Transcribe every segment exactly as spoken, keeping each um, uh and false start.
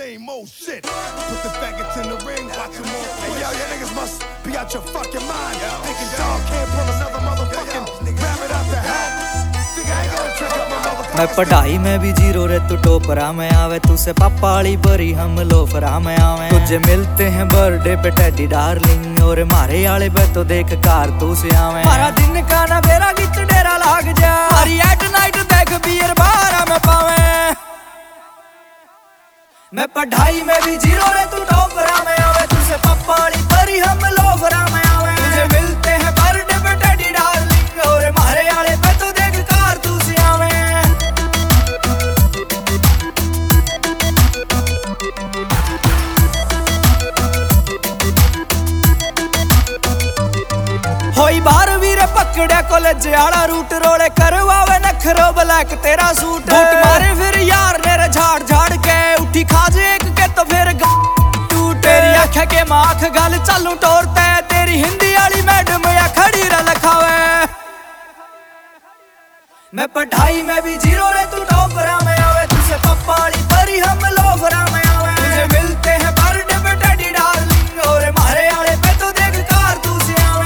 same old shit. Put the faggots in the ring, watch them all. Hey yo, you niggas must be out your fucking mind. Thinking dog can't pull another motherfucking rabbit out the hat. मैं पढ़ाई में भी zero रे तू टोपरा में आवे, तुझसे पापाली बरी हम लोफरा में आवे। तुझे मिलते हैं बर्थडे पे टेडी डार्लिंग, और मारे आले पे तो देख कार तू से आवे। हमारा दिन का ना बेरा गिच डेरा लाग जा, हरी एट नाइट देख बियर बारा में पावे। मैं पढ़ाई में भी जीरो रे तू टोपरा में आवे, तुझसे पापाली बरी हम लोफरा में आवे। तुझे मिलते हैं बर्थडे पे टेडी डार्लिंग, और मारे आले पे तो देख कार तू से आवे। होई बारहवीं रे पकड़े कॉलेज आला रूट, रोड़े करवावे नखरो ब्लैक तेरा सूट। बूट मारे फिर यार ने झाड़ झाड़ के, उठी खाजे एक के तो फिर टूट। तेरी आँख के माख गल चालू टोरते, तेरी हिंदी वाली मैडम या खड़ी र लखावे। मैं पढ़ाई में भी जीरो रे तू टोपरा में आवे, तुझसे पप्पाली परी हम लोफरा में आवे। तुझे मिलते हैं बर्थडे पे टेडी डार्लिंग, और मारे आले पे तो देख कार तू से आवे।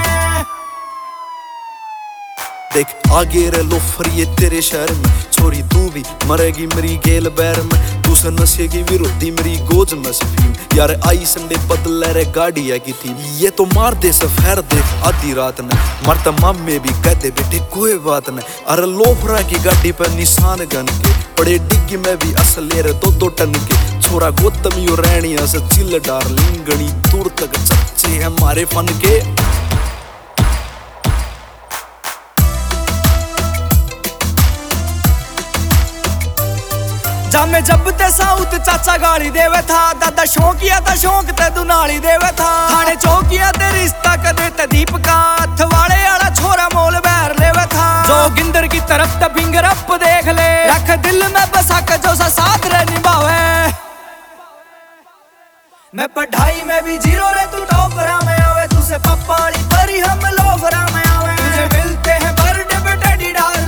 देख आगे रे लोफर ये तेरे शहर में, छोरी तू भी मरेगी मेरी गेल बैर में। तू से नशे की विरोधी मेरी गोज में सफीम, यार आई संडे बदले रे गाड़िया की थी। ये तो मार दे सफेर देख आधी रात ने, मरता मामे भी कहते बेटे कोई बात न। अरे लोफरा की गाड़ी पर निशान गन के, बड़े डिग्गी में भी असले रे दो दो टन के। छोरा गौतमी और रैनिया से चिल डार्लिंग, गणी दूर तक चच्चे हैं मारे फन के। जामे जब ते साउथ चाचा गाली देवे था, दादा शौकिया था शौक ते दुनाली देवे था। थाने चौकिया ते रिश्ता कदे ते दीपका, अथवाड़े आला छोरा मोल बैर लेवे था। जो गिंदर की तरफ ते फिंगर अप देख ले, रख दिल में बसा के जो सा साथ रे निभावे। मैं पढ़ाई में भी जीरो रे तू टोपरा में आवे, तुझसे पप्पाली परी हम लोफरा में आवे। तुझे मिलते हैं बर्थडे पे टेडी डार्लिंग,